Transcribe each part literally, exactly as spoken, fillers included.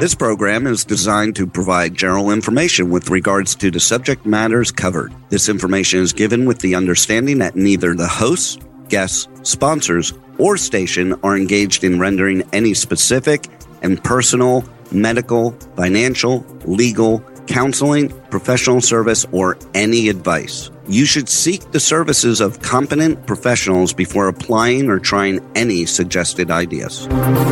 This program is designed to provide general information with regards to the subject matters covered. This information is given with the understanding that neither the hosts, guests, sponsors, or station are engaged in rendering any specific and personal, medical, financial, legal, counseling, professional service, or any advice. You should seek the services of competent professionals before applying or trying any suggested ideas.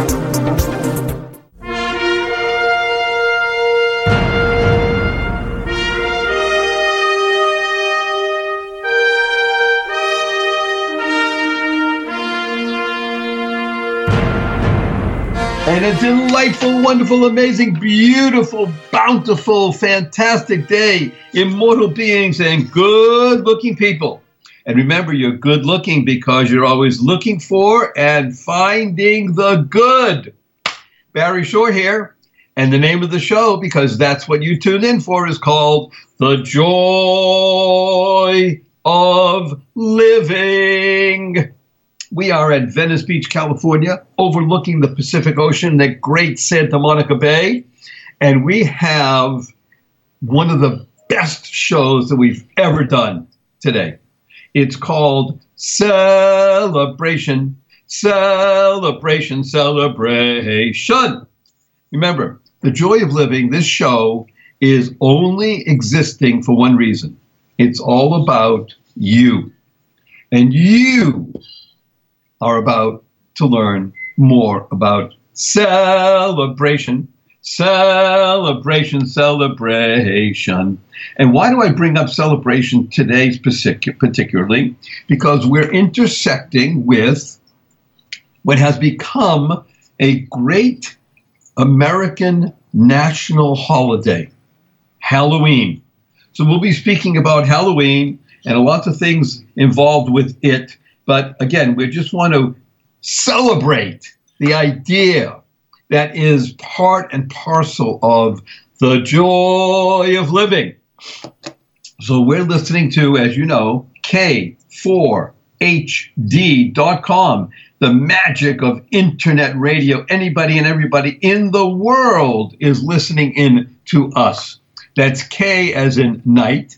And a delightful, wonderful, amazing, beautiful, bountiful, fantastic day, immortal beings and good-looking people. And remember, you're good-looking because you're always looking for and finding the good. Barry Shore here, and the name of the show, because that's what you tuned in for, is called The Joy of Living. We are at Venice Beach, California, overlooking the Pacific Ocean, the great Santa Monica Bay. And we have one of the best shows that we've ever done today. It's called Celebration, Celebration, Celebration. Remember, The Joy of Living, this show is only existing for one reason. It's all about you. And you are about to learn more about celebration, celebration, celebration. And why do I bring up celebration today particularly? Because we're intersecting with what has become a great American national holiday, Halloween. So we'll be speaking about Halloween and lots of things involved with it. But again, we just want to celebrate the idea that is part and parcel of the joy of living. So we're listening to, as you know, K four H D dot com, the magic of internet radio. Anybody and everybody in the world is listening in to us. That's K as in night.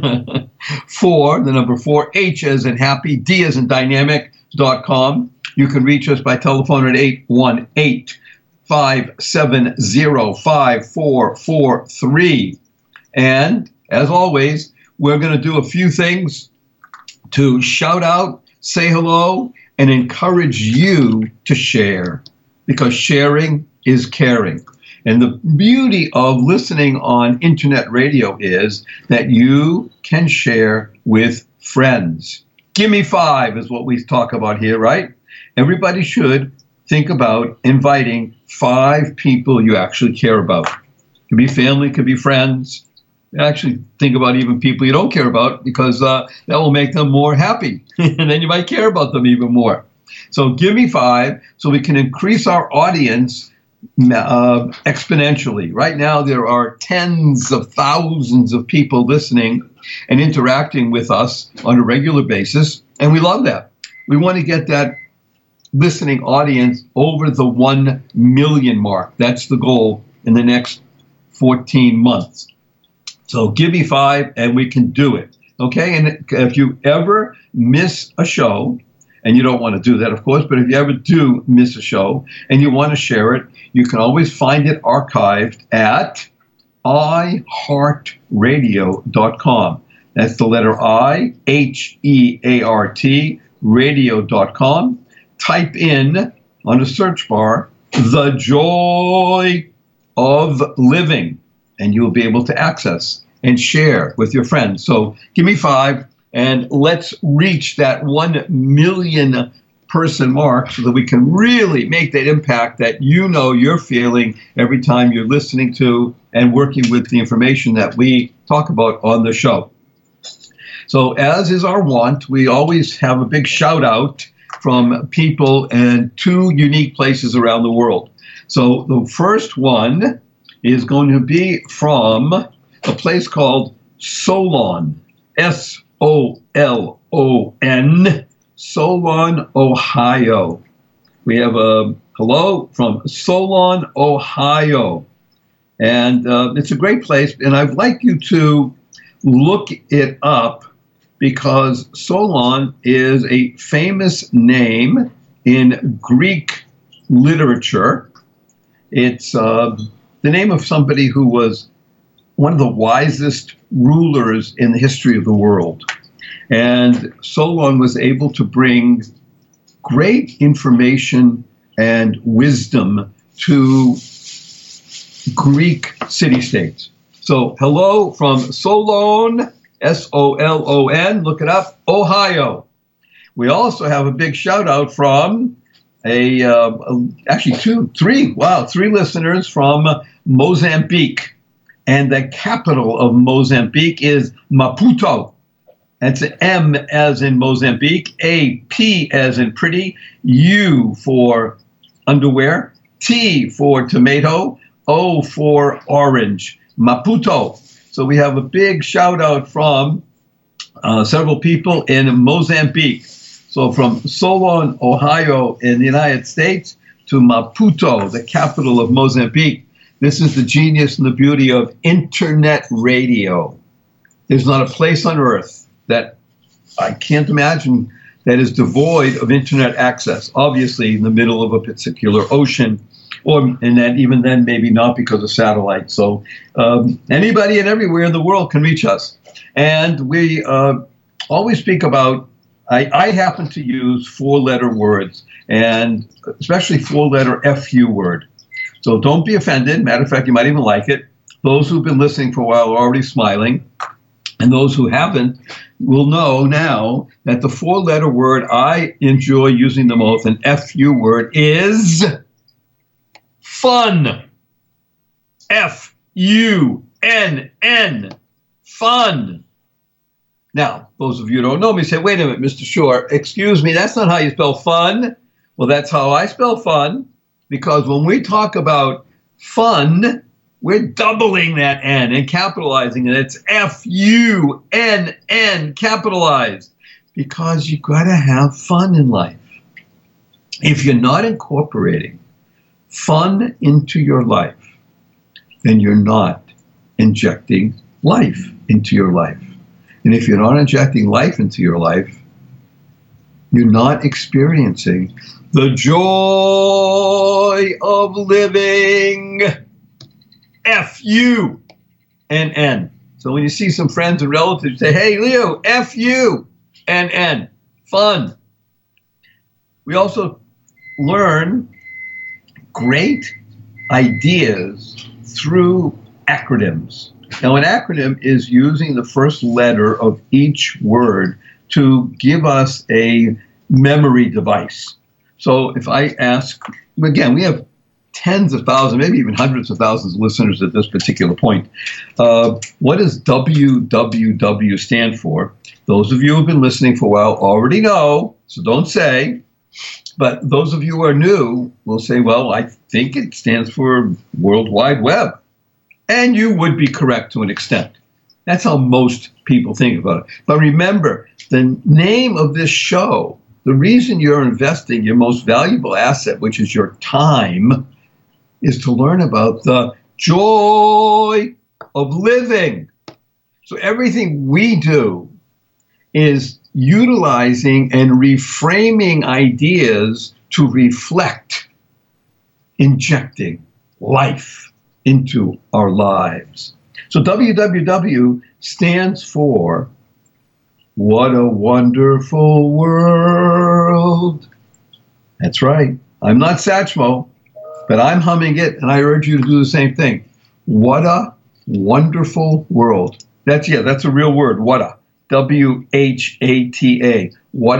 Four, the number four, H as in happy, D as in dynamic dot com. You can reach us by telephone at eight one eight, five seven zero, five four four three. And as always, we're going to do a few things to shout out, say hello, and encourage you to share, because sharing is caring. And the beauty of listening on internet radio is that you can share with friends. Give me five is what we talk about here, right? Everybody should think about inviting five people you actually care about. It could be family, could be friends. Actually, think about even people you don't care about, because uh, that will make them more happy. And then you might care about them even more. So give me five so we can increase our audience Uh, exponentially. Right now, there are tens of thousands of people listening and interacting with us on a regular basis, and we love that. We want to get that listening audience over the one million mark. That's the goal in the next fourteen months. So give me five, and we can do it. Okay, and if you ever miss a show, and you don't want to do that, of course, but if you ever do miss a show and you want to share it, you can always find it archived at i heart radio dot com. That's the letter I, H E A R T, radio dot com. Type in, on a search bar, The Joy of Living, and you'll be able to access and share with your friends. So give me five. And let's reach that one million person mark so that we can really make that impact that you know you're feeling every time you're listening to and working with the information that we talk about on the show. So as is our wont, we always have a big shout out from people in two unique places around the world. So the first one is going to be from a place called Solon, S O L O N, Solon, Ohio. We have a hello from Solon, Ohio. And uh, it's a great place. And I'd like you to look it up because Solon is a famous name in Greek literature. It's uh, the name of somebody who was one of the wisest rulers in the history of the world. And Solon was able to bring great information and wisdom to Greek city-states. So, hello from Solon, S O L O N, look it up, Ohio. We also have a big shout-out from a, uh, actually two, three, wow, three listeners from Mozambique. And the capital of Mozambique is Maputo. That's an M as in Mozambique, A, P as in pretty, U for underwear, T for tomato, O for orange, Maputo. So we have a big shout out from uh, several people in Mozambique. So from Solon, Ohio in the United States to Maputo, the capital of Mozambique. This is the genius and the beauty of internet radio. There's not a place on earth that I can't imagine that is devoid of internet access, obviously in the middle of a particular ocean, or and then even then maybe not because of satellite. So um, anybody and everywhere in the world can reach us. And we uh, always speak about, I, I happen to use four-letter words, and especially four-letter F U word. So don't be offended. Matter of fact, you might even like it. Those who've been listening for a while are already smiling. And those who haven't will know now that the four-letter word I enjoy using the most, an F U word, is fun. F U N N. Fun. Now, those of you who don't know me say, wait a minute, Mister Shore, excuse me, that's not how you spell fun. Well, that's how I spell fun, because when we talk about fun, we're doubling that N and capitalizing it. It's F U N N, capitalized, because you got to have fun in life. If you're not incorporating fun into your life, then you're not injecting life into your life. And if you're not injecting life into your life, you're not experiencing the joy of living. F U N N. So when you see some friends and relatives say, hey, Leo, F U N N. Fun. We also learn great ideas through acronyms. Now, an acronym is using the first letter of each word to give us a memory device. So if I ask, again, we have tens of thousands, maybe even hundreds of thousands of listeners at this particular point. Uh, what does W W W stand for? Those of you who have been listening for a while already know, so don't say. But those of you who are new will say, well, I think it stands for World Wide Web. And you would be correct to an extent. That's how most people think about it. But remember, the name of this show, the reason you're investing your most valuable asset, which is your time, is to learn about the joy of living. So everything we do is utilizing and reframing ideas to reflect, injecting life into our lives. So W W W stands for What a Wonderful World. That's right. I'm not Satchmo, but I'm humming it, and I urge you to do the same thing. What a wonderful world. That's, yeah, that's a real word, what a. W H A T A. What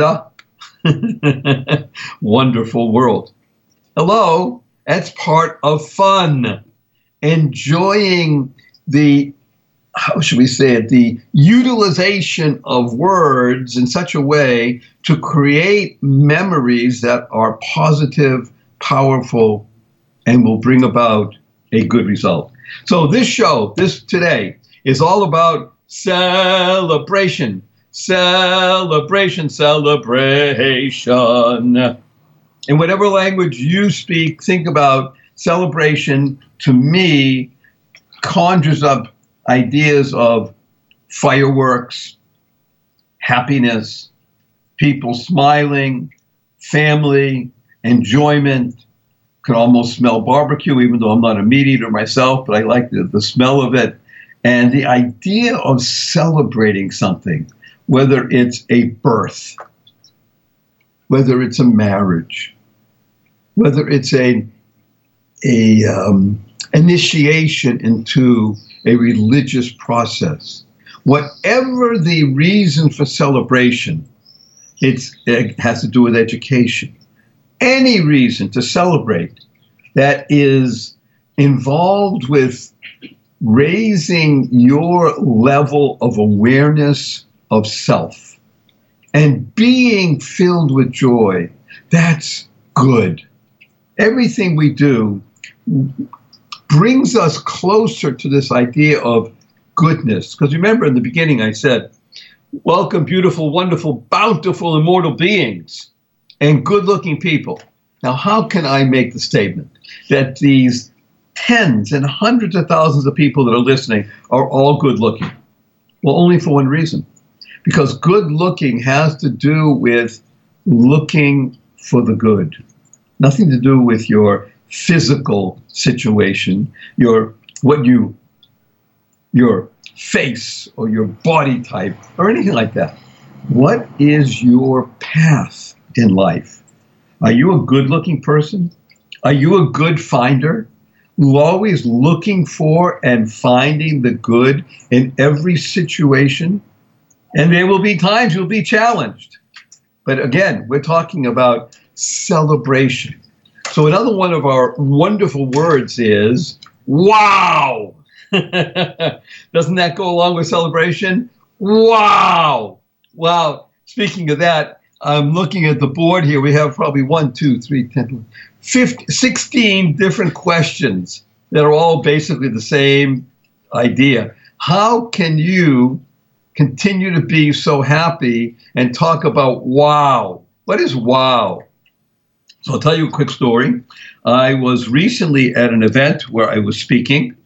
a wonderful world. Hello, that's part of fun. Enjoying the, how should we say it, the utilization of words in such a way to create memories that are positive, powerful, and will bring about a good result. So this show, this today, is all about celebration, celebration, celebration. In whatever language you speak, think about celebration. To me, conjures up ideas of fireworks, happiness, people smiling, family, enjoyment. Can almost smell barbecue, even though I'm not a meat eater myself, but I like the, the smell of it. And the idea of celebrating something, whether it's a birth, whether it's a marriage, whether it's a, a um, initiation into a religious process, whatever the reason for celebration, it's, it has to do with education. Any reason to celebrate that is involved with raising your level of awareness of self and being filled with joy, that's good. Everything we do brings us closer to this idea of goodness. Because remember, in the beginning I said, welcome, beautiful, wonderful, bountiful, immortal beings and good-looking people. Now, how can I make the statement that these tens and hundreds of thousands of people that are listening are all good-looking? Well, only for one reason. Because good-looking has to do with looking for the good. Nothing to do with your physical situation, your what you, your face or your body type or anything like that. What is your path in life? Are you a good-looking person? Are you a good finder? Who always looking for and finding the good in every situation? And there will be times you'll be challenged. But again, we're talking about celebration. So another one of our wonderful words is wow. Doesn't that go along with celebration? Wow. Wow. Speaking of that, I'm looking at the board here. We have probably one, two, three, ten, fifteen, sixteen different questions that are all basically the same idea. How can you continue to be so happy and talk about wow? What is wow? So I'll tell you a quick story. I was recently at an event where I was speaking.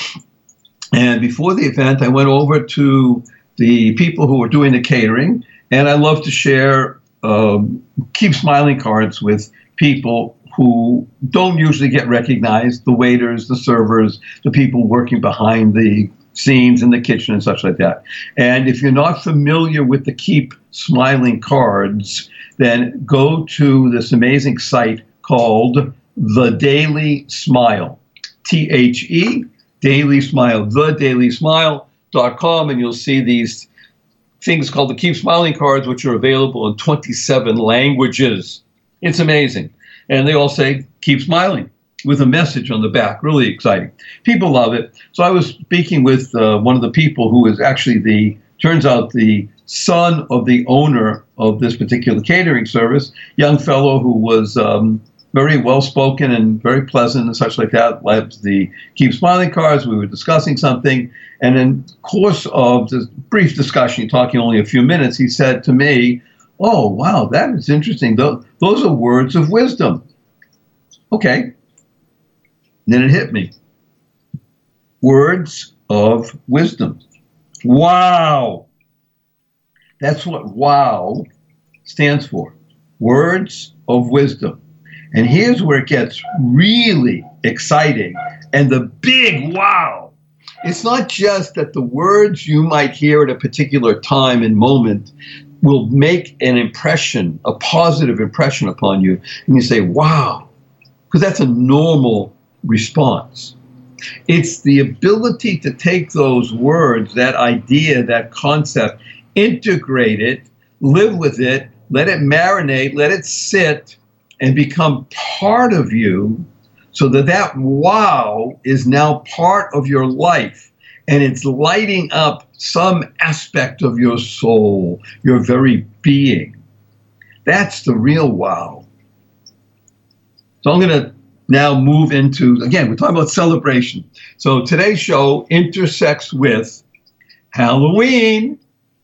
And before the event, I went over to the people who were doing the catering. And I love to share um, Keep Smiling cards with people who don't usually get recognized, the waiters, the servers, the people working behind the scenes in the kitchen and such like that. And if you're not familiar with the Keep Smiling cards, then go to this amazing site called The Daily Smile, T H E, Daily Smile, the daily smile dot com, and you'll see these things called the Keep Smiling cards, which are available in twenty-seven languages. It's amazing. And they all say, keep smiling, with a message on the back. Really exciting. People love it. So I was speaking with uh, one of the people who is actually the, turns out the son of the owner of this particular catering service, young fellow who was um, very well-spoken and very pleasant and such like that, loves the Keep Smiling cards. We were discussing something. And in the course of this brief discussion, talking only a few minutes, he said to me, oh, wow, that is interesting. Those, those are words of wisdom. Okay. And then it hit me. Words of wisdom. Wow. That's what wow stands for. Words of wisdom. And here's where it gets really exciting. And the big wow. It's not just that the words you might hear at a particular time and moment will make an impression, a positive impression upon you. And you say, wow, because that's a normal response. It's the ability to take those words, that idea, that concept, integrate it, live with it, let it marinate, let it sit, and become part of you so that that wow is now part of your life. And it's lighting up some aspect of your soul, your very being. That's the real wow. So I'm going to now move into, again, we're talking about celebration. So today's show intersects with Halloween.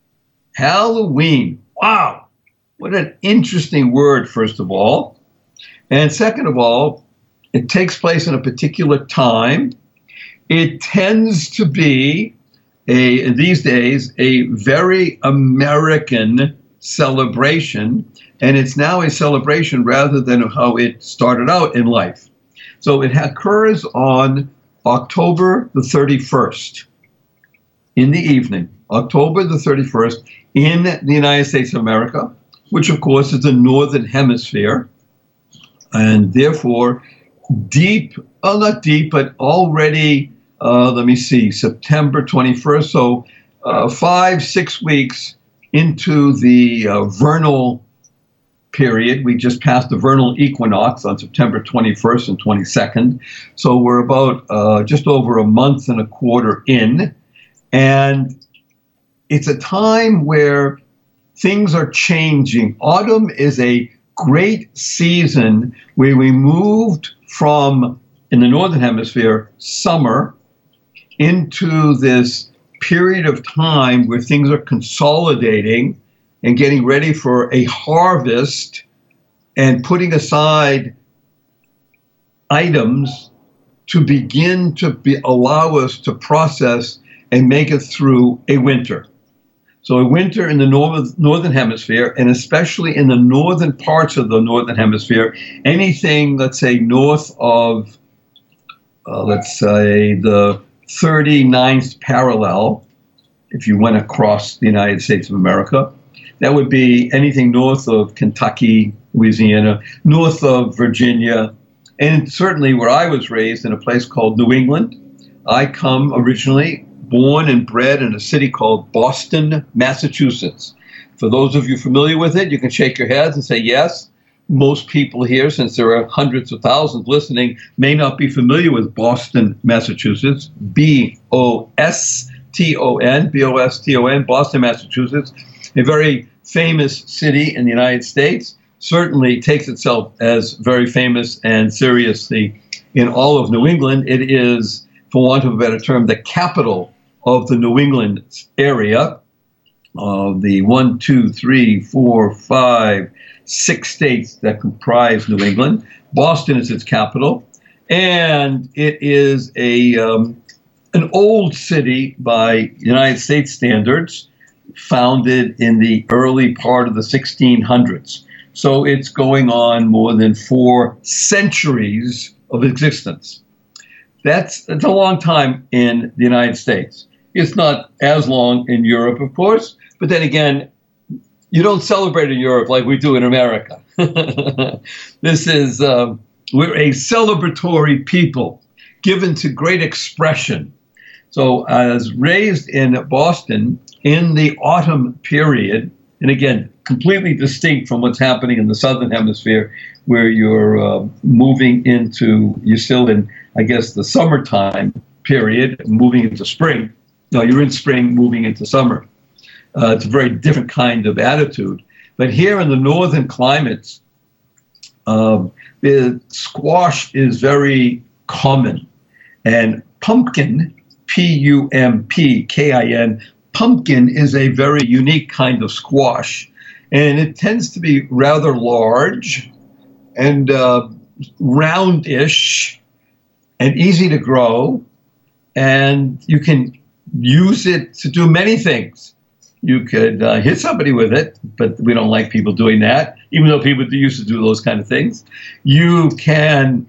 Halloween. Wow. What an interesting word, first of all. And second of all, it takes place in a particular time. It tends to be, a these days, a very American celebration, and it's now a celebration rather than how it started out in life. So it occurs on October the thirty-first in the evening, October the thirty-first in the United States of America, which of course is the Northern Hemisphere, and therefore deep, well not deep, but already, uh, let me see, September twenty-first, so uh, five, six weeks into the uh, vernal period. We just passed the vernal equinox on September twenty-first and twenty-second. So we're about uh, just over a month and a quarter in. And it's a time where things are changing. Autumn is a great season where we moved from, in the Northern Hemisphere, summer into this period of time where things are consolidating and getting ready for a harvest and putting aside items to begin to be, allow us to process and make it through a winter. So a winter in the northern, northern hemisphere, and especially in the northern parts of the northern hemisphere, anything, let's say, north of, uh, let's say, the thirty-ninth parallel, if you went across the United States of America, that would be anything north of Kentucky, Louisiana, north of Virginia, and certainly where I was raised in a place called New England. I come originally born and bred in a city called Boston, Massachusetts. For those of you familiar with it, you can shake your heads and say yes. Most people here, since there are hundreds of thousands listening, may not be familiar with Boston, Massachusetts, B O S T O N, B O S T O N, Boston, Massachusetts, a very famous city in the United States, certainly takes itself as very famous and seriously in all of New England. It is, for want of a better term, the capital of the New England area, of uh, the one, two, three, four, five, six states that comprise New England. Boston is its capital, and it is a um, an old city by United States standards, founded in the early part of the sixteen hundreds. So it's going on more than four centuries of existence. That's, that's a long time in the United States. It's not as long in Europe, of course, but then again, you don't celebrate in Europe like we do in America. This is, um, we're a celebratory people, given to great expression. So I was raised in Boston in the autumn period, and again, completely distinct from what's happening in the Southern Hemisphere, where you're uh, moving into, you're still in, I guess, the summertime period, moving into spring. No, you're in spring, moving into summer. Uh, it's a very different kind of attitude. But here in the northern climates, um, the squash is very common. And pumpkin, P U M P K I N, pumpkin is a very unique kind of squash. And it tends to be rather large and uh, roundish and easy to grow. And you can use it to do many things. You could uh, hit somebody with it, but we don't like people doing that, even though people used to do those kind of things. You can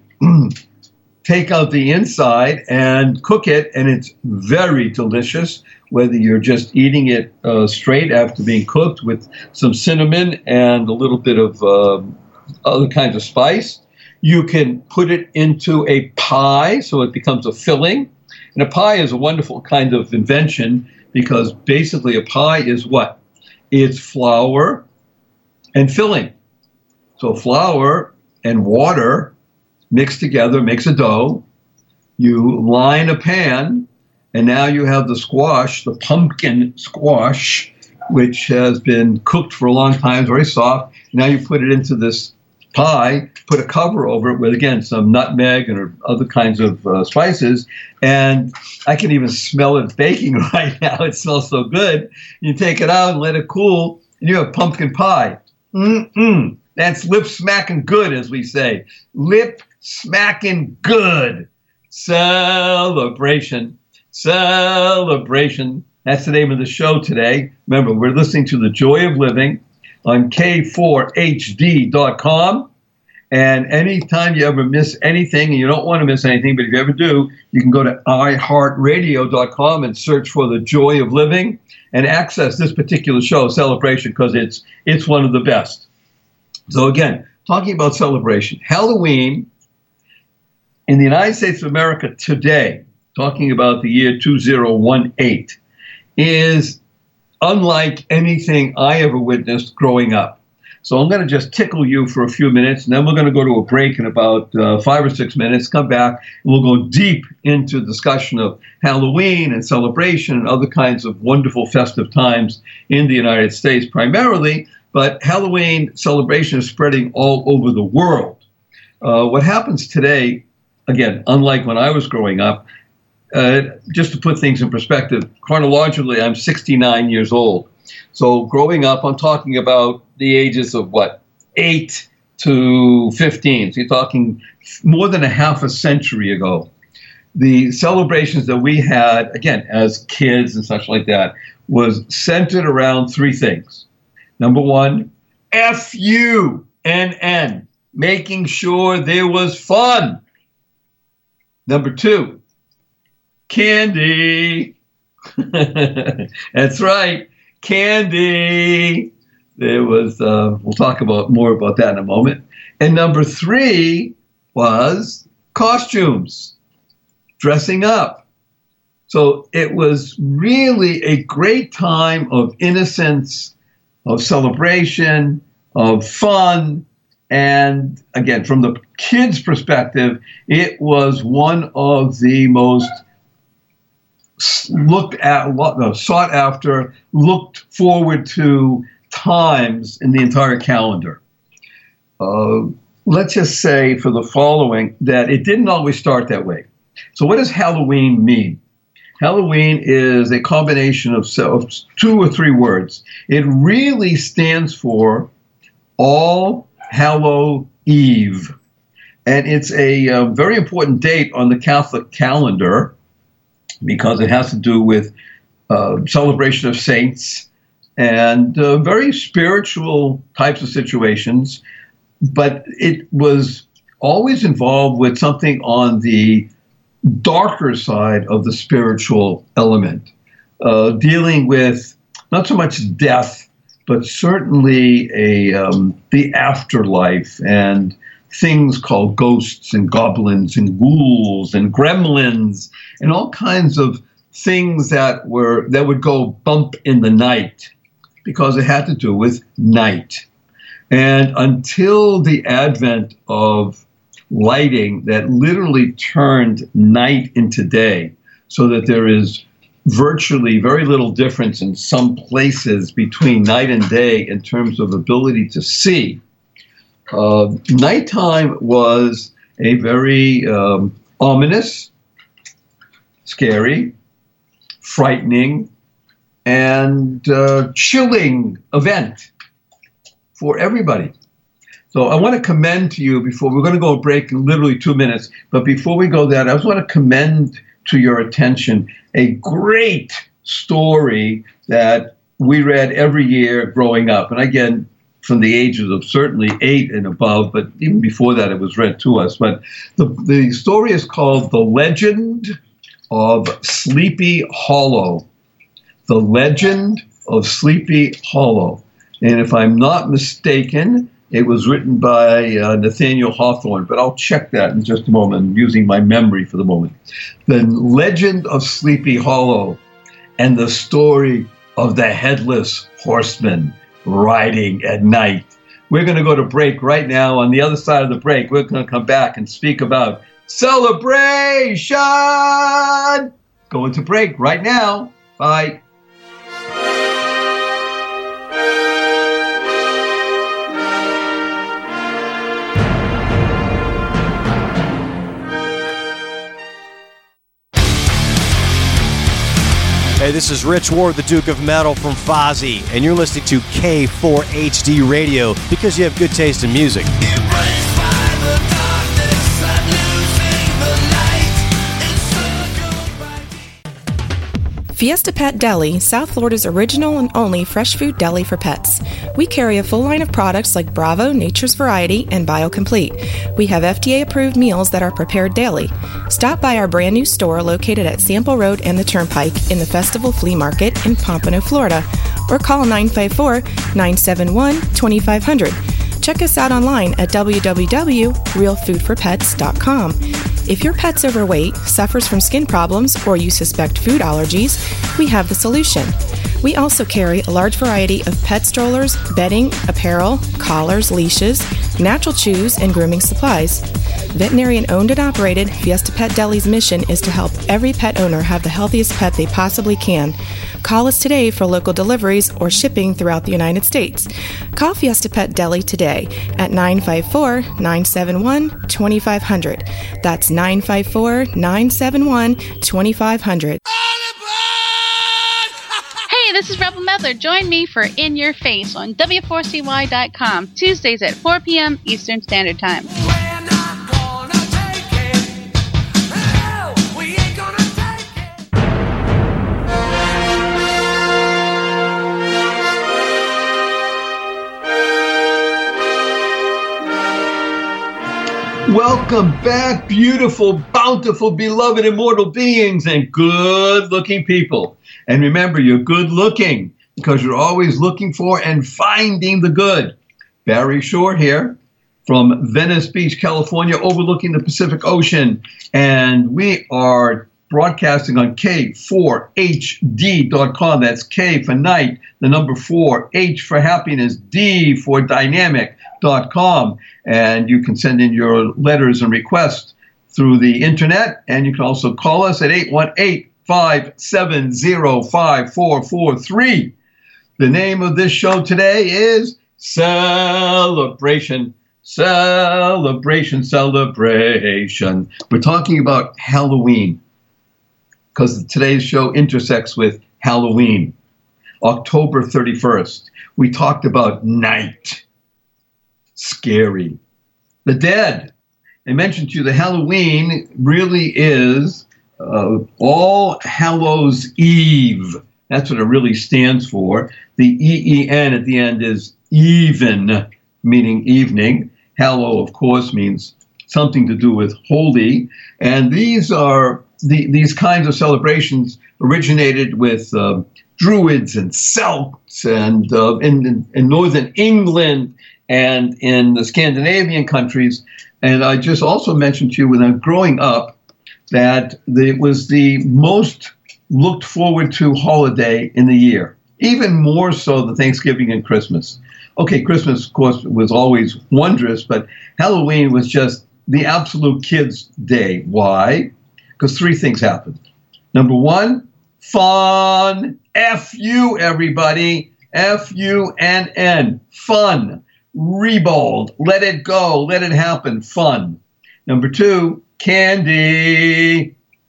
take out the inside and cook it, and it's very delicious, whether you're just eating it uh, straight after being cooked with some cinnamon and a little bit of uh, other kinds of spice. You can put it into a pie, so it becomes a filling. And a pie is a wonderful kind of invention, because basically a pie is what? It's flour and filling. So flour and water mixed together makes a dough. You line a pan, and now you have the squash, the pumpkin squash, which has been cooked for a long time, very soft. Now you put it into this pie, put a cover over it with, again, some nutmeg and other kinds of uh, spices, and I can even smell it baking right now. It smells so good. You take it out and let it cool, and you have pumpkin pie. Mm-mm. That's lip smacking good, as we say. Lip smacking good. celebration, celebration. That's the name of the show today. Remember, we're listening to The Joy of Living on K four H D dot com. And anytime you ever miss anything, and you don't want to miss anything, but if you ever do, you can go to i heart radio dot com and search for The Joy of Living and access this particular show, Celebration, because it's it's one of the best. So again, talking about celebration, Halloween in the United States of America today, talking about the year two thousand eighteen, is unlike anything I ever witnessed growing up. So I'm going to just tickle you for a few minutes, and then we're going to go to a break in about uh, five or six minutes, come back, and we'll go deep into discussion of Halloween and celebration and other kinds of wonderful festive times in the United States primarily, but Halloween celebration is spreading all over the world. Uh, what happens today, again, unlike when I was growing up, uh, just to put things in perspective, chronologically, I'm sixty-nine years old. So growing up, I'm talking about the ages of, what, eight to fifteen. So you're talking more than a half a century ago. The celebrations that we had, again, as kids and such like that, was centered around three things. Number one, F U N N, making sure there was fun. Number two, candy. That's right. Candy. There was, uh, we'll talk about more about that in a moment. And number three was costumes, dressing up. So it was really a great time of innocence, of celebration, of fun. And again, from the kids' perspective, it was one of the most looked at, no, sought after, looked forward to times in the entire calendar. Uh, let's just say for the following that it didn't always start that way. So what does Halloween mean? Halloween is a combination of, of two or three words. It really stands for All Hallow Eve. And it's a uh, very important date on the Catholic calendar because it has to do with uh, celebration of saints and uh, very spiritual types of situations. But it was always involved with something on the darker side of the spiritual element, uh, dealing with not so much death, but certainly a um, the afterlife and things called ghosts and goblins and ghouls and gremlins and all kinds of things that were that would go bump in the night because it had to do with night. And until the advent of lighting that literally turned night into day, so that there is virtually very little difference in some places between night and day in terms of ability to see. Uh, nighttime was a very um, ominous, scary, frightening, and uh, chilling event for everybody. So I want to commend to you before, we're going to go a break in literally two minutes, but before we go there, I just want to commend to your attention a great story that we read every year growing up. And again, from the ages of certainly eight and above, but even before that it was read to us. But the, the story is called The Legend of Sleepy Hollow. The Legend of Sleepy Hollow. And if I'm not mistaken, it was written by uh, Nathaniel Hawthorne, but I'll check that in just a moment, using my memory for the moment. The Legend of Sleepy Hollow and the story of the Headless Horseman riding at night. We're going to go to break right now. On the other side of the break, we're going to come back and speak about celebration. Going to break right now. Bye. Hey, this is Rich Ward, the Duke of Metal from Fozzy, and you're listening to K four H D Radio because you have good taste in music. Fiesta Pet Deli, South Florida's original and only fresh food deli for pets. We carry a full line of products like Bravo, Nature's Variety, and BioComplete. We have F D A-approved meals that are prepared daily. Stop by our brand new store located at Sample Road and the Turnpike in the Festival Flea Market in Pompano, Florida, or call nine five four, nine seven one, two five zero zero. Check us out online at w w w dot real food for pets dot com. If your pet's overweight, suffers from skin problems, or you suspect food allergies, we have the solution. We also carry a large variety of pet strollers, bedding, apparel, collars, leashes, natural chews, and grooming supplies. Veterinarian owned and operated, Fiesta Pet Deli's mission is to help every pet owner have the healthiest pet they possibly can. Call us today for local deliveries or shipping throughout the United States. Call Fiesta Pet Deli today at nine five four, nine seven one, two five zero zero. That's nine five four, nine seven one, two five zero zero. Hey, this is Rebel Medler. Join me for In Your Face on W four C Y dot com, Tuesdays at four p.m. Eastern Standard Time. Welcome back, beautiful, bountiful, beloved, immortal beings and good-looking people. And remember, you're good-looking because you're always looking for and finding the good. Barry Shore here from Venice Beach, California, overlooking the Pacific Ocean. And we are broadcasting on K four H D dot com. That's K for night, the number four, H for happiness, D for dynamic dot com. And you can send in your letters and requests through the internet. And you can also call us at eight one eight, five seven zero, five four four three. The name of this show today is Celebration, Celebration, Celebration. We're talking about Halloween because today's show intersects with Halloween, October thirty-first. We talked about night. Scary. The dead. I mentioned to you that Halloween really is uh, All Hallows Eve. That's what it really stands for. The E E N at the end is even, meaning evening. Hallow, of course, means something to do with holy. And these are the, these kinds of celebrations originated with uh, Druids and Celts and uh, in, in northern England and in the Scandinavian countries. And I just also mentioned to you when I was growing up that it was the most looked forward to holiday in the year, even more so than Thanksgiving and Christmas. Okay, Christmas, of course, was always wondrous, but Halloween was just the absolute kids' day. Why? Because three things happened. Number one, fun. F U, everybody. F U N N. Fun. Rebold. Let it go. Let it happen. Fun. Number two, candy.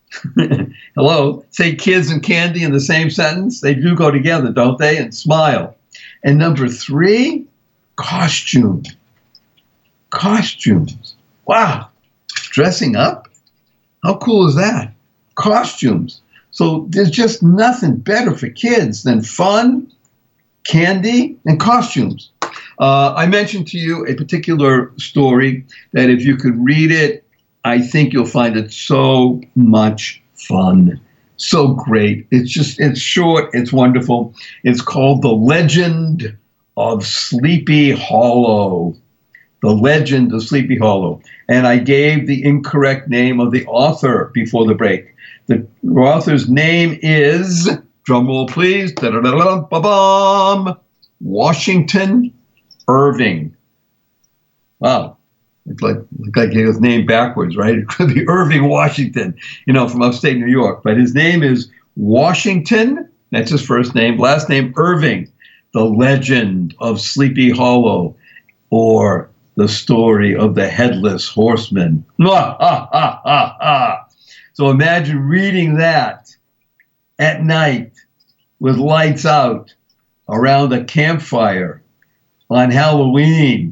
Hello. Say kids and candy in the same sentence. They do go together, don't they? And smile. And number three, costume. Costumes. Wow. Dressing up? How cool is that? Costumes. So there's just nothing better for kids than fun, candy, and costumes. Uh, I mentioned to you a particular story that if you could read it, I think you'll find it so much fun. So great. It's just, it's short. It's wonderful. It's called The Legend of Sleepy Hollow. The Legend of Sleepy Hollow. And I gave the incorrect name of the author before the break. The author's name is, drumroll please, da-da-da-da-da-ba-bum, Washington Irving. Wow. It's like, like his name backwards, right? It could be Irving Washington, you know, from upstate New York. But his name is Washington. That's his first name. Last name, Irving. The Legend of Sleepy Hollow, or the story of the Headless Horseman. Ah, ah, ah, ah, ah. So imagine reading that at night with lights out around a campfire on Halloween.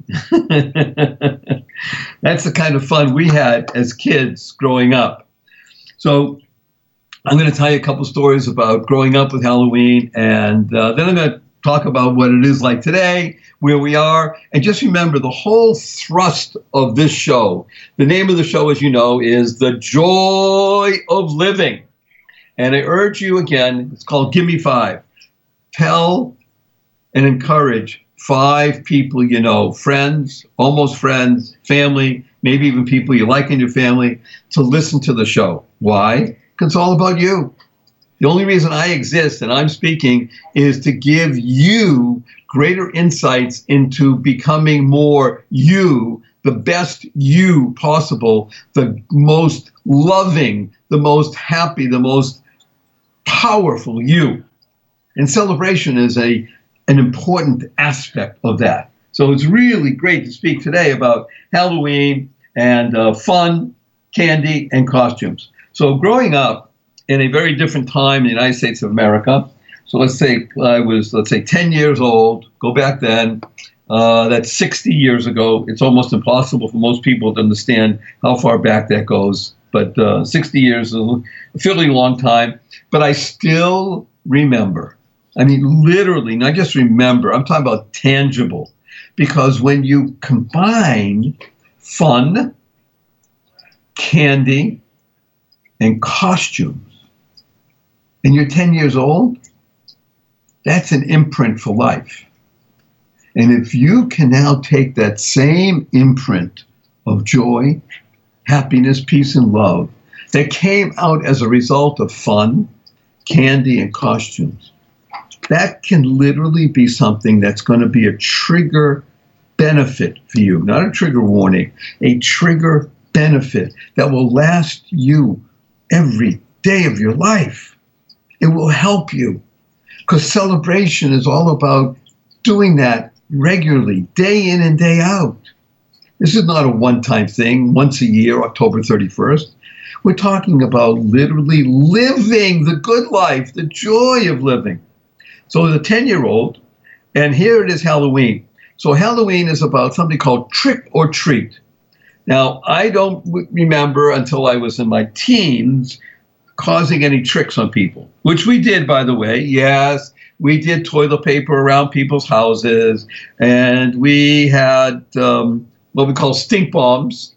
That's the kind of fun we had as kids growing up. So I'm going to tell you a couple stories about growing up with Halloween, and uh, then I'm going to talk about what it is like today, where we are. And just remember, the whole thrust of this show, the name of the show, as you know, is The Joy of Living. And I urge you again, it's called Give Me Five. Tell and encourage five people you know, friends, almost friends, family, maybe even people you like in your family, to listen to the show. Why? Because it's all about you. The only reason I exist and I'm speaking is to give you greater insights into becoming more you, the best you possible, the most loving, the most happy, the most powerful you. And celebration is a an important aspect of that. So it's really great to speak today about Halloween and uh, fun, candy, and costumes. So growing up in a very different time in the United States of America, so let's say I was, let's say, ten years old, go back then, uh, that's sixty years ago. It's almost impossible for most people to understand how far back that goes, but uh, sixty years is a fairly long time. But I still remember, I mean, literally, not just remember, I'm talking about tangible, because when you combine fun, candy, and costumes, and you're ten years old, that's an imprint for life. And if you can now take that same imprint of joy, happiness, peace, and love that came out as a result of fun, candy, and costumes, that can literally be something that's going to be a trigger benefit for you, not a trigger warning, a trigger benefit that will last you every day of your life. It will help you, because celebration is all about doing that regularly, day in and day out. This is not a one-time thing, once a year, October thirty-first. We're talking about literally living the good life, the joy of living. So the ten-year-old, and here it is Halloween. So Halloween is about something called trick or treat. Now, I don't remember until I was in my teens causing any tricks on people, which we did, by the way. Yes, we did toilet paper around people's houses, and we had um, what we call stink bombs.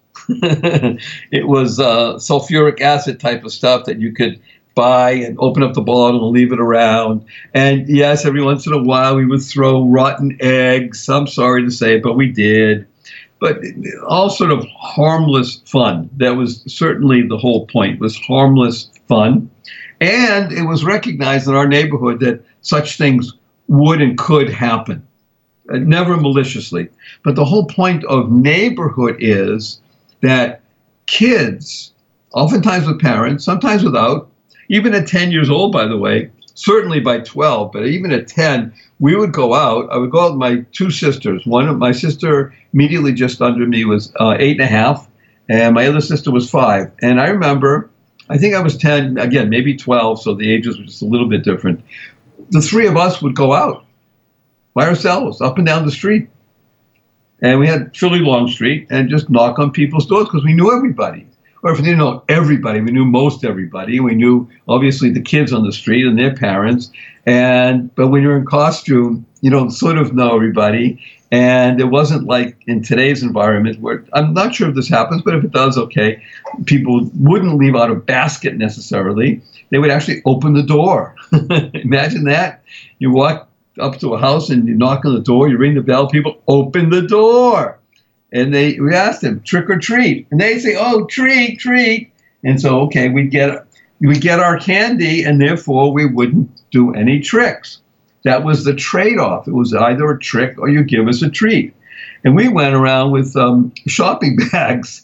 It was uh, sulfuric acid type of stuff that you could buy and open up the bottle and leave it around. And yes, every once in a while we would throw rotten eggs. I'm sorry to say, but we did. But all sort of harmless fun. That was certainly the whole point, was harmless fun. And it was recognized in our neighborhood that such things would and could happen, uh, never maliciously. But the whole point of neighborhood is that kids, oftentimes with parents, sometimes without, even at ten years old, by the way, certainly by twelve, but even at ten, we would go out. I would go out with my two sisters. One of my sister immediately just under me was uh, eight and a half, and my other sister was five. And I remember, I think I was ten, again, maybe twelve, so the ages were just a little bit different. The three of us would go out by ourselves, up and down the street. And we had fairly long street, and just knock on people's doors because we knew everybody. Or if we didn't know everybody, we knew most everybody. We knew, obviously, the kids on the street and their parents. And but when you're in costume, you don't sort of know everybody. And it wasn't like in today's environment where, I'm not sure if this happens, but if it does, okay, people wouldn't leave out a basket necessarily. They would actually open the door. Imagine that. You walk up to a house and you knock on the door, you ring the bell, people open the door. And they, we asked them, trick or treat. And they say, oh, treat, treat. And so, okay, we get we get our candy, and therefore we wouldn't do any tricks. That was the trade-off. It was either a trick or you give us a treat. And we went around with um, shopping bags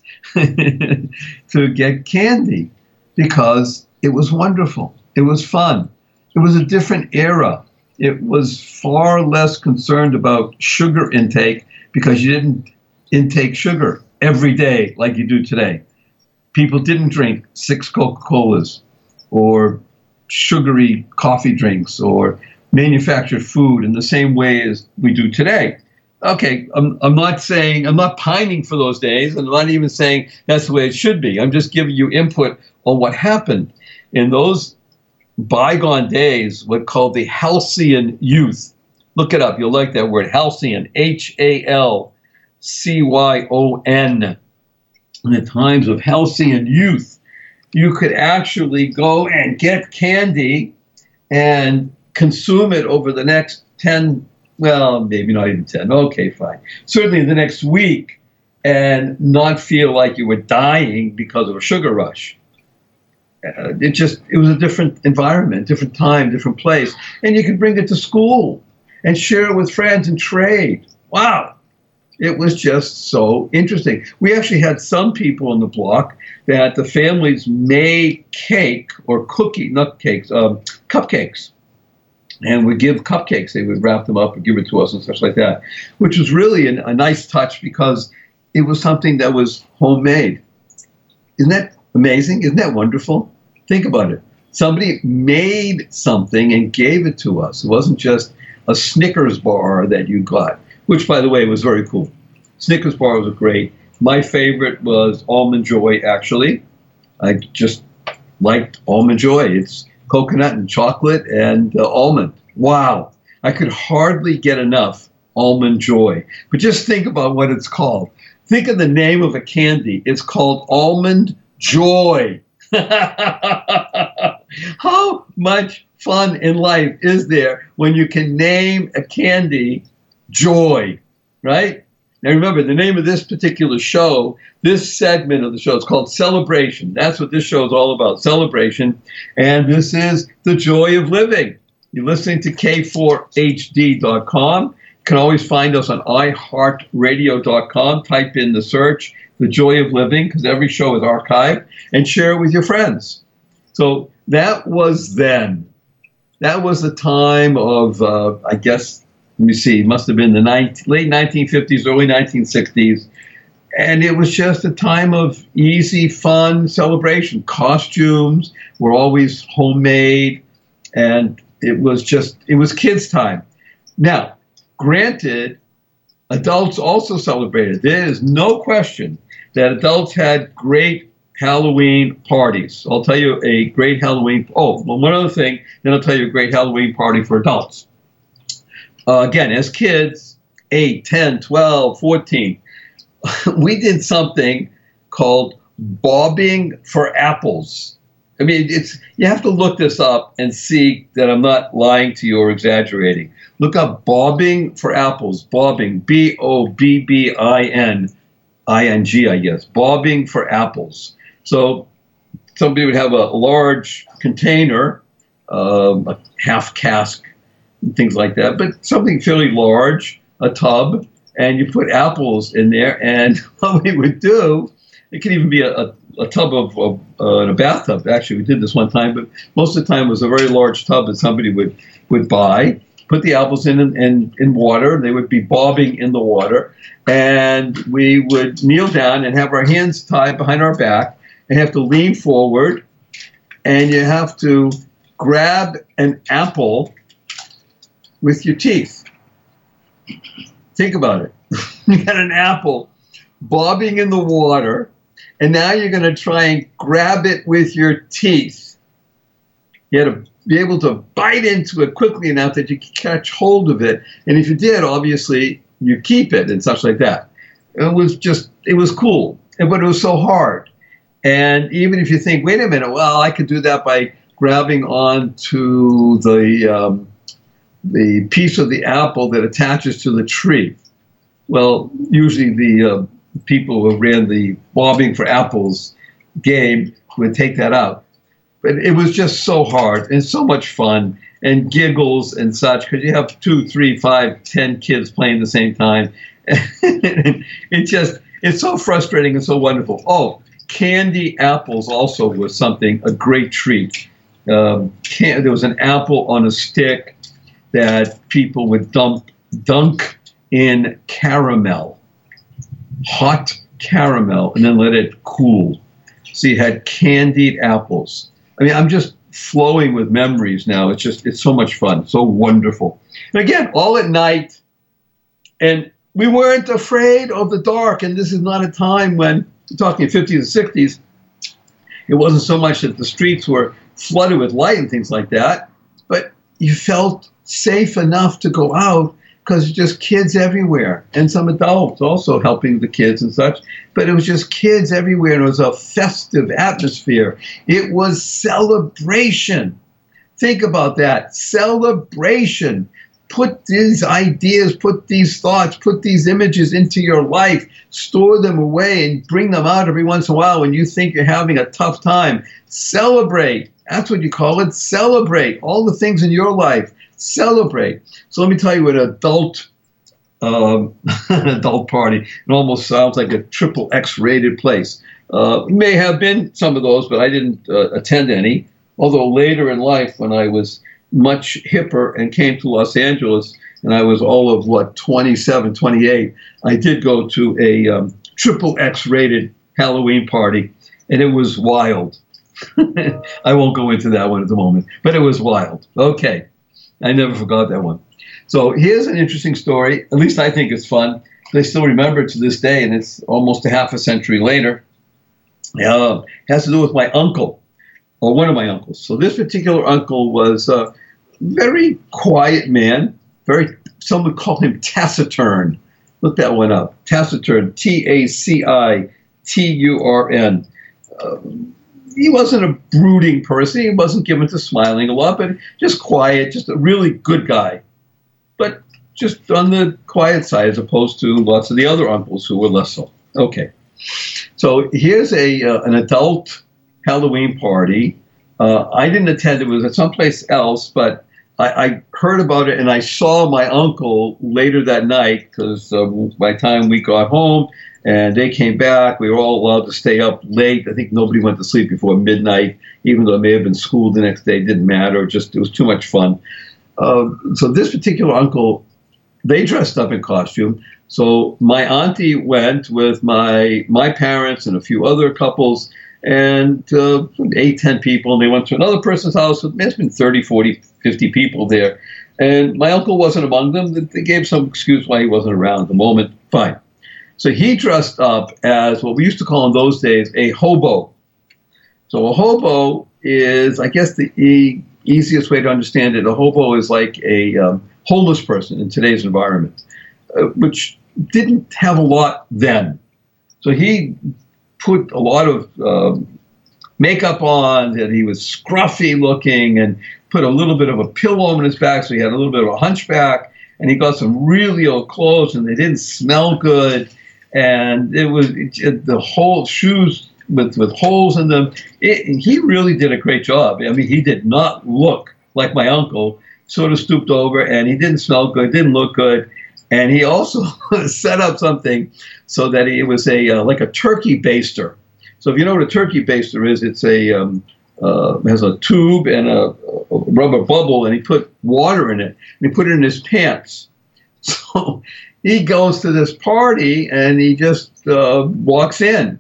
to get candy because it was wonderful. It was fun. It was a different era. It was far less concerned about sugar intake because you didn't intake sugar every day like you do today. People didn't drink six Coca-Colas or sugary coffee drinks or manufactured food in the same way as we do today. Okay, I'm, I'm not saying, I'm not pining for those days. I'm not even saying that's the way it should be. I'm just giving you input on what happened. in those bygone days, what called the halcyon youth. Look it up. You'll like that word, halcyon, H A L C Y O N. In the times of halcyon youth, you could actually go and get candy and consume it over the next ten, well, maybe not even ten. Okay, fine. Certainly the next week, and not feel like you were dying because of a sugar rush. Uh, it just, it was a different environment, different time, different place. And you could bring it to school and share it with friends and trade. Wow. It was just so interesting. We actually had some people on the block that the families made cake or cookie, not cakes, um, cupcakes. And would give cupcakes. They would wrap them up and give it to us and stuff like that, which was really an, a nice touch because it was something that was homemade. Isn't that amazing? Isn't that wonderful? Think about it. Somebody made something and gave it to us. It wasn't just a Snickers bar that you got, which, by the way, was very cool. Snickers bar was great. My favorite was Almond Joy, actually. I just liked Almond Joy. It's coconut and chocolate and uh, almond. Wow. I could hardly get enough Almond Joy. But just think about what it's called. Think of the name of a candy. It's called Almond Joy. How much fun in life is there when you can name a candy Joy, right? Now remember, the name of this particular show, this segment of the show, is called Celebration. That's what this show is all about, celebration. And this is the joy of living. You're listening to K four H D dot com. You can always find us on i heart radio dot com. Type in the search, The Joy of Living, because every show is archived, and share it with your friends. So that was then. That was the time of, uh, I guess, let me see, it must have been the nineteen, late nineteen fifties, early nineteen sixties. And it was just a time of easy, fun celebration. Costumes were always homemade, and it was just, it was kids' time. Now, granted, adults also celebrated. There is no question that adults had great Halloween parties. I'll tell you a great Halloween, oh, well, one other thing, then I'll tell you a great Halloween party for adults. Uh, again, as kids, eight, ten, twelve, fourteen, we did something called bobbing for apples. I mean, it's, you have to look this up and see that I'm not lying to you or exaggerating. Look up bobbing for apples, bobbing, B O B B I N, I N G, I guess, bobbing for apples. So somebody would have a large container, um, a half cask, and things like that, but something fairly large, a tub, and you put apples in there. And what we would do, it could even be a, a, a tub of, of uh, in a bathtub. Actually, we did this one time, but most of the time it was a very large tub that somebody would, would buy, put the apples in, in in water. They would be bobbing in the water, and we would kneel down and have our hands tied behind our back and have to lean forward, and you have to grab an apple with your teeth. Think about it. You got an apple bobbing in the water, and now you're going to try and grab it with your teeth. You had to be able to bite into it quickly enough that you could catch hold of it. And if you did, obviously, you keep it and such like that. It was just, it was cool, but it was so hard. And even if you think, wait a minute, well, I could do that by grabbing onto the um, the piece of the apple that attaches to the tree. Well, usually the uh, people who ran the bobbing for apples game would take that out. But it was just so hard and so much fun and giggles and such, because you have two, three, five, ten kids playing at the same time. It just, it's so frustrating and so wonderful. Oh, candy apples also was something, a great treat. Um, can, there was an apple on a stick that people would dump, dunk in caramel, hot caramel, and then let it cool. So you had candied apples. I mean, I'm just flowing with memories now. It's just, it's so much fun, so wonderful. And again, all at night, and we weren't afraid of the dark. And this is not a time when, we're talking fifties and sixties, it wasn't so much that the streets were flooded with light and things like that. But you felt safe enough to go out because just kids everywhere and some adults also helping the kids and such. But it was just kids everywhere, and it was a festive atmosphere. It was celebration. Think about that. Celebration. Put these ideas, put these thoughts, put these images into your life, store them away and bring them out every once in a while when you think you're having a tough time. Celebrate. That's what you call it. Celebrate all the things in your life. Celebrate. So let me tell you, an adult, um, an adult party, it almost sounds like a triple X rated place. Uh, may have been some of those, but I didn't uh, attend any. Although later in life, when I was much hipper and came to Los Angeles, and I was all of, what, twenty-seven, twenty-eight, I did go to a um, triple X rated Halloween party, and it was wild. I won't go into that one at the moment, but it was wild. Okay. I never forgot that one. So here's an interesting story. At least I think it's fun. I still remember it to this day, and it's almost a half a century later. Uh, it has to do with my uncle, or one of my uncles. So this particular uncle was a very quiet man. Very, some would call him taciturn. Look that one up. Taciturn, T A C I T U R N. Uh, He wasn't a brooding person. He wasn't given to smiling a lot, but just quiet, just a really good guy. But just on the quiet side as opposed to lots of the other uncles who were less so. Okay. So here's a uh, an adult Halloween party. Uh, I didn't attend. It was at someplace else, but I, I heard about it, and I saw my uncle later that night because uh, by the time we got home, and they came back. We were all allowed to stay up late. I think nobody went to sleep before midnight, even though it may have been school the next day. It didn't matter. Just it was too much fun. Uh, so this particular uncle, they dressed up in costume. So my auntie went with my my parents and a few other couples, and uh, eight, ten people. And they went to another person's house. It may have been thirty, forty, fifty people there. And my uncle wasn't among them. They gave some excuse why he wasn't around at the moment. Fine. So he dressed up as what we used to call in those days a hobo. So a hobo is, I guess, the e- easiest way to understand it. A hobo is like a um, homeless person in today's environment, uh, which didn't have a lot then. So he put a lot of um, makeup on, and he was scruffy looking, and put a little bit of a pillow on his back, so he had a little bit of a hunchback, and he got some really old clothes, and they didn't smell good. And it was it, the whole shoes with, with holes in them. It, he really did a great job. I mean, he did not look like my uncle, sort of stooped over, and he didn't smell good, didn't look good. And he also set up something so that he, it was a uh, like a turkey baster. So if you know what a turkey baster is, it's a um, uh, has a tube and a, a rubber bubble, and he put water in it, and he put it in his pants. So he goes to this party, and he just uh, walks in,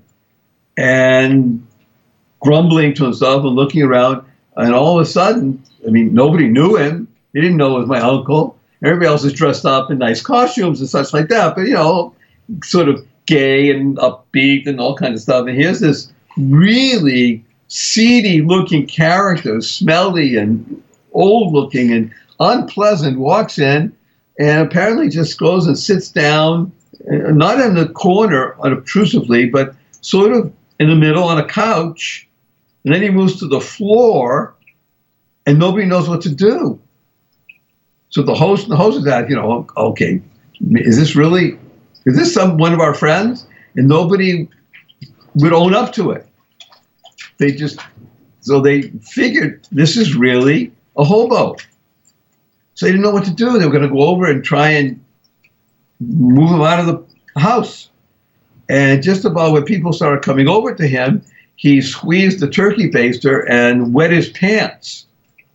and grumbling to himself and looking around, and all of a sudden, I mean, nobody knew him. He didn't know it was my uncle. Everybody else is dressed up in nice costumes and such like that, but, you know, sort of gay and upbeat and all kinds of stuff. And here's this really seedy-looking character, smelly and old-looking and unpleasant, walks in, and apparently just goes and sits down, not in the corner unobtrusively, but sort of in the middle on a couch. And then he moves to the floor, and nobody knows what to do. So the host, the host is at, you know, okay, is this really, is this some one of our friends? And nobody would own up to it. They just, so they figured this is really a hobo. So they didn't know what to do. They were going to go over and try and move him out of the house. And just about when people started coming over to him, he squeezed the turkey baster and wet his pants.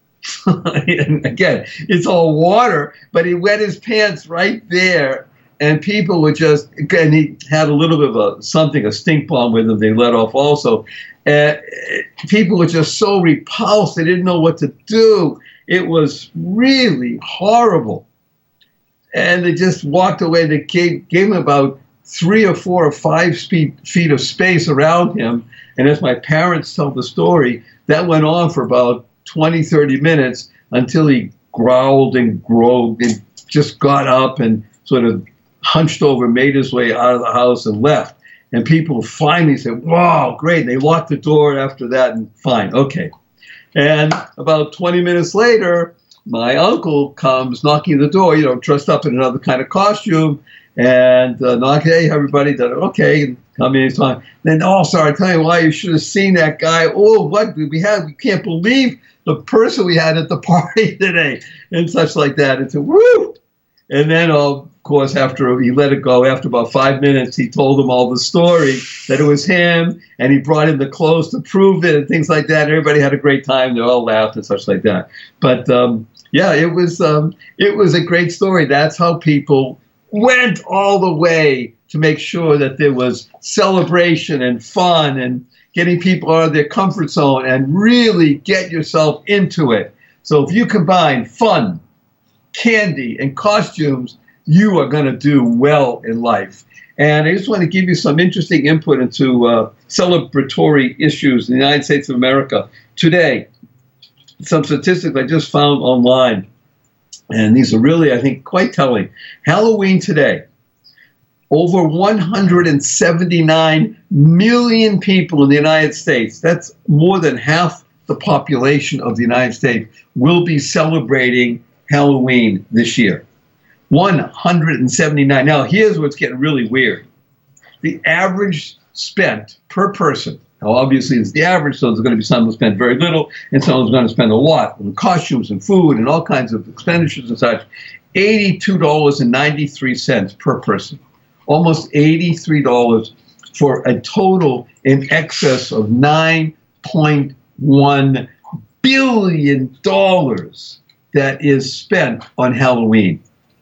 And again, it's all water, but he wet his pants right there. And people would just, and he had a little bit of a something, a stink bomb with him they let off also. And people were just so repulsed. They didn't know what to do. It was really horrible. And they just walked away. They gave, gave him about three or four or five feet, feet of space around him. And as my parents tell the story, that went on for about twenty, thirty minutes until he growled and groaned and just got up and sort of hunched over, made his way out of the house and left. And people finally said, wow, great. And they locked the door after that and fine, okay. And about twenty minutes later, my uncle comes knocking at the door, you know, dressed up in another kind of costume, and uh, knock, hey, everybody, okay, and come in, it's on. Then, oh, sorry, I tell you why, you should have seen that guy. Oh, what did we have? We can't believe the person we had at the party today, and such like that. It's a woo! And then, of course, after he let it go, after about five minutes, he told them all the story, that it was him, and he brought in the clothes to prove it, and things like that. Everybody had a great time. They all laughed and such like that. But, um, yeah, it was um, it was a great story. That's how people went all the way to make sure that there was celebration and fun and getting people out of their comfort zone and really get yourself into it. So if you combine fun, candy, and costumes, you are going to do well in life. And I just want to give you some interesting input into uh, celebratory issues in the United States of America today. Some statistics I just found online, and these are really, I think, quite telling. Halloween today, over one hundred seventy-nine million people in the United States, that's more than half the population of the United States, will be celebrating Halloween this year. one hundred seventy-nine. Now, here's what's getting really weird. The average spent per person, now obviously it's the average, so there's going to be some who spend very little, and some who's going to spend a lot on costumes and food and all kinds of expenditures and such. eighty-two dollars and ninety-three cents per person. Almost eighty-three dollars for a total in excess of nine point one billion dollars that is spent on Halloween.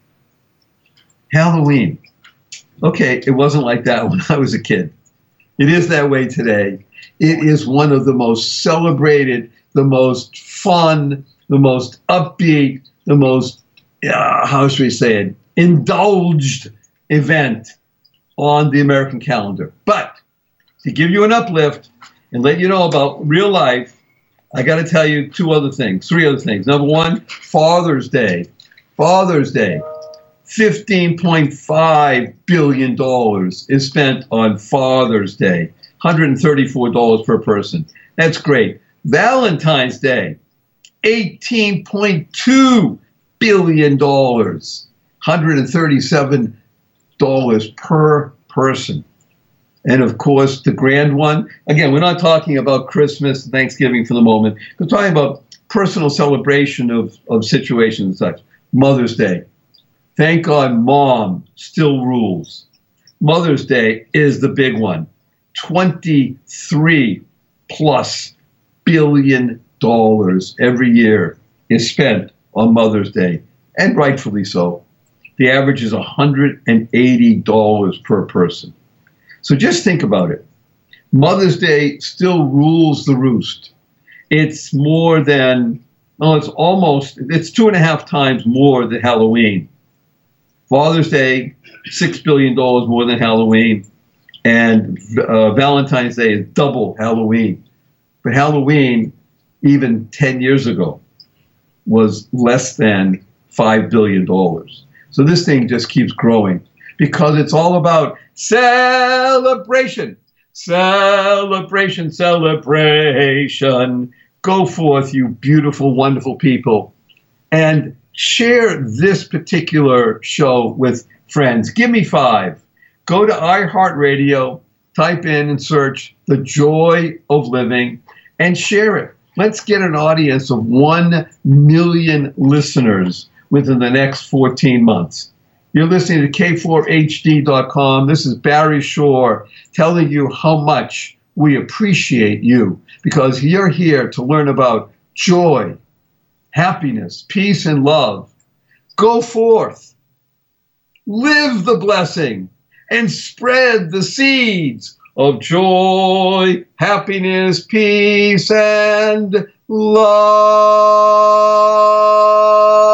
Halloween. Okay, it wasn't like that when I was a kid. It is that way today. It is one of the most celebrated, the most fun, the most upbeat, the most, uh, how should we say it, indulged event on the American calendar. But to give you an uplift and let you know about real life, I got to tell you two other things, three other things. Number one, Father's Day. Father's Day. fifteen point five billion dollars is spent on Father's Day. one hundred thirty-four dollars per person. That's great. Valentine's Day, eighteen point two billion dollars. one hundred thirty-seven dollars per person. And of course, the grand one, again, we're not talking about Christmas and Thanksgiving for the moment. We're talking about personal celebration of, of situations and such. Mother's Day. Thank God Mom still rules. Mother's Day is the big one. twenty-three plus billion dollars every year is spent on Mother's Day, and rightfully so. The average is one hundred eighty dollars per person. So just think about it. Mother's Day still rules the roost. It's more than, well, it's almost, it's two and a half times more than Halloween. Father's Day, six billion dollars more than Halloween. And uh, Valentine's Day is double Halloween. But Halloween, even ten years ago, was less than five billion dollars. So this thing just keeps growing because it's all about celebration, celebration, celebration. Go forth, you beautiful, wonderful people, and share this particular show with friends. Give me five. Go to iHeartRadio, type in and search The Joy of Living, and share it. Let's get an audience of one million listeners within the next fourteen months. You're listening to K four H D dot com. This is Barry Shore telling you how much we appreciate you because you're here to learn about joy, happiness, peace, and love. Go forth, live the blessing, and spread the seeds of joy, happiness, peace, and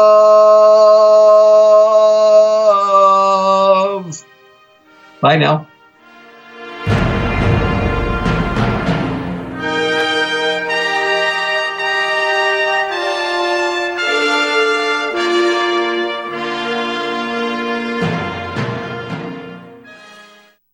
love. Bye now.